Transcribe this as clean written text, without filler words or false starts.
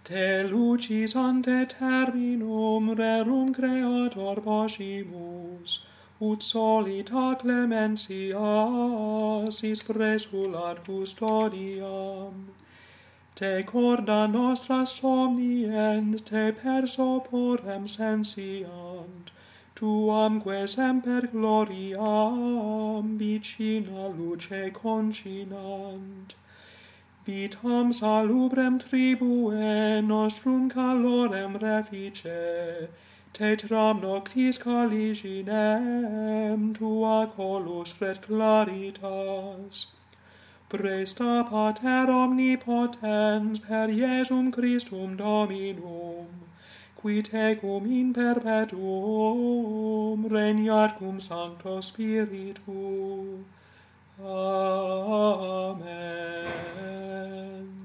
Te lucis ante terminum rerum creator poscimus, ut solita clementia sis presulat custodiam. Te corda nostra somnient, te perso porem sensiant, tuamque semper gloriam vicina luce concinant. Vitam salubrem tribue nostrum calorem refice, tetram noctis caliginem tua colus pret claritas. Presta Pater omnipotens per Iesum Christum Dominum, qui tecum in perpetuum regnat cum Sancto Spiritu. Amen.